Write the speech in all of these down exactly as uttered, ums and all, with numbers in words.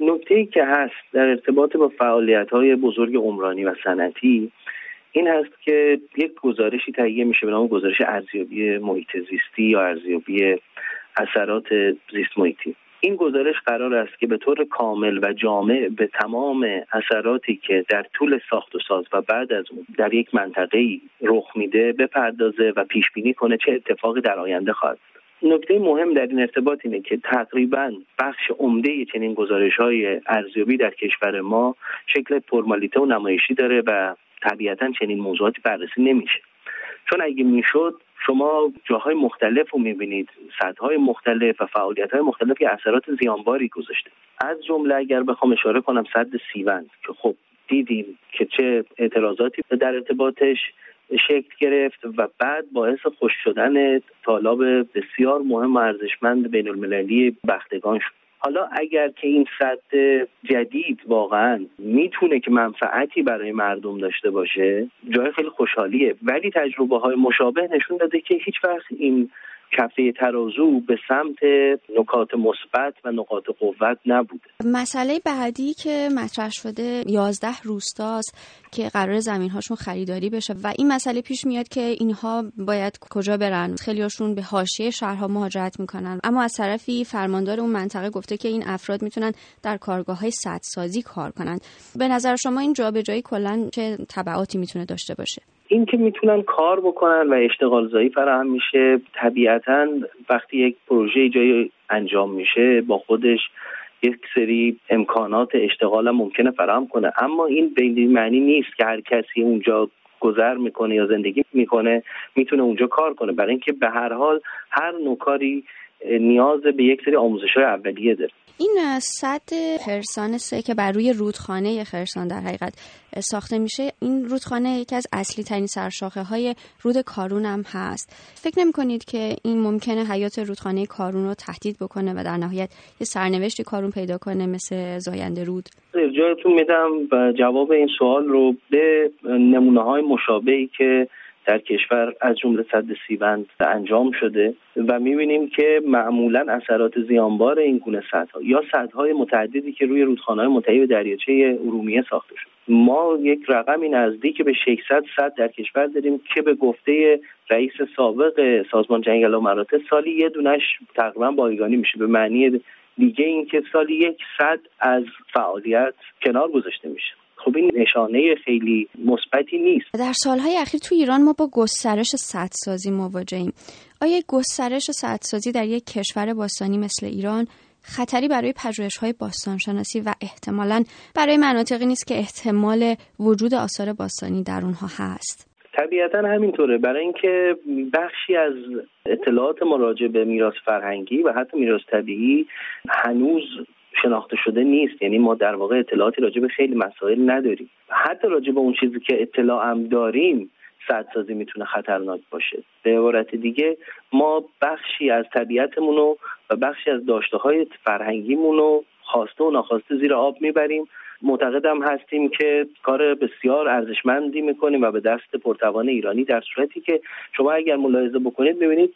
نکته‌ای که هست در ارتباط با فعالیت‌های بزرگ عمرانی و صنعتی این هست که یک گزارشی تهیه میشه به نام گزارش ارزیابی محیط زیستی یا ارزیابی اثرات زیست محیطی. این گزارش قرار است که به طور کامل و جامع به تمام اثراتی که در طول ساخت و ساز و بعد از اون در یک منطقه‌ای رخ میده بپردازه و پیش بینی کنه چه اتفاقی در آینده خواهد. نکته مهم در این ارتباط اینه که تقریباً بخش عمده چنین گزارش‌های ارزیابی در کشور ما شکل فرمالیته و نمایشی داره و طبیعتاً چنین موضوعاتی بررسی نمیشه. چون اگه میشد شما جاهای مختلف رو میبینید، سطح‌های مختلف و فعالیت‌های مختلف که اثرات زیانباری گذاشته. از جمله اگر بخوام اشاره کنم سد سیوند که خب دیدیم که چه اعتراضاتی در ارتباطش شکل گرفت و بعد باعث خشک شدن تالاب بسیار مهم و ارزشمند بین‌المللی بختگان شد. حالا اگر که این سد جدید واقعا میتونه که منفعتی برای مردم داشته باشه جای خیلی خوشحالیه، ولی تجربه های مشابه نشون داده که هیچ وقت این کفه ترازو به سمت نکات مثبت و نقاط قوت نبوده. مسئله بعدی که مطرح شده یازده روستاست که قرار زمین‌هاشون خریداری بشه و این مسئله پیش میاد که اینها باید کجا برن. خیلیاشون به حاشیه شهرها مهاجرت میکنن، اما از طرفی فرماندار اون منطقه گفته که این افراد میتونن در کارگاه‌های سدسازی کار کنن. به نظر شما این جابجایی کلاً چه تبعاتی میتونه داشته باشه؟ این که میتونن کار بکنن و اشتغال زایی فراهم میشه، طبیعتاً وقتی یک پروژه جایی انجام میشه با خودش یک سری امکانات اشتغال هم ممکنه فراهم کنه، اما این به این معنی نیست که هر کسی اونجا گذر میکنه یا زندگی میکنه میتونه اونجا کار کنه، برای اینکه به هر حال هر نوع کاری نیاز به یک سری آموزش‌های اولیه داره. این سد خرسان سه که بر روی رودخانه خرسان در حقیقت ساخته میشه، این رودخانه یکی از اصلی ترین سرشاخه های رود کارون هم هست. فکر نمی کنید که این ممکنه حیات رودخانه کارون رو تهدید بکنه و در نهایت یه سرنوشتی کارون پیدا کنه مثل زاینده رود؟ ارجاعتون میدم و جواب این سوال رو به نمونه های مشابهی که در کشور از جمله سد سیوند انجام شده و می‌بینیم که معمولاً اثرات زیانبار این گونه سدها یا سدهای متعددی که روی رودخانه‌های منتهی به دریاچه ارومیه ساخته شد. ما یک رقمی نزدیک به ششصد سد در کشور داریم که به گفته رئیس سابق سازمان جنگل و مراتع سالی یه دونش تقریباً بایگانی میشه، به معنی دیگه این که سالی یک سد از فعالیت کنار گذاشته میشه. خب این نشانه خیلی مثبتی نیست. در سالهای اخیر تو ایران ما با گسترش سدسازی مواجهیم. آیا گسترش سدسازی در یک کشور باستانی مثل ایران خطری برای پژوهش‌های باستانشناسی و احتمالاً برای مناطقی نیست که احتمال وجود آثار باستانی در اونها هست؟ طبیعتاً همینطوره، برای اینکه بخشی از اطلاعات مراجع به میراث فرهنگی و حتی میراث طبیعی هنوز شناخته شده نیست. یعنی ما در واقع اطلاعاتی راجع به خیلی مسائل نداریم. حتی راجع به اون چیزی که اطلاع هم داریم سدسازی میتونه خطرناک باشه. به عبارت دیگه ما بخشی از طبیعتمون و بخشی از داشته‌های فرهنگیمون رو خواسته و ناخواسته زیر آب میبریم. معتقدم هستیم که کار بسیار ارزشمندی میکنیم و به دست پرتوان ایرانی، در صورتی که شما اگر ملاحظه بکنید ببینید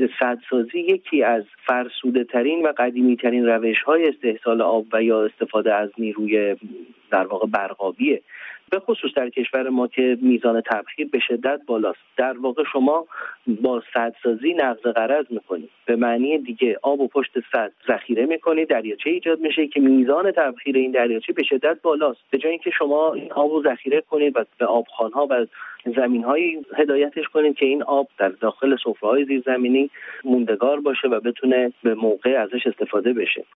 سدسازی یکی از فرسوده ترین و قدیمی ترین روش های استحصال آب و یا استفاده از نیروی در واقع برقابیه، به خصوص در کشور ما که میزان تبخیر به شدت بالاست. در واقع شما با سدسازی نقض غرض میکنید، به معنی دیگه آب و پشت سد ذخیره میکنید، دریاچه ایجاد میشه که میزان تبخیر این دریاچه به شدت بالاست. به جای اینکه شما این آب رو ذخیره کنید و به آبخوان‌ها و زمین‌هایی هدایتش کنید که این آب در داخل سفره‌های زیرزمینی موندگار باشه و بتونه به موقع ازش استفاده بشه.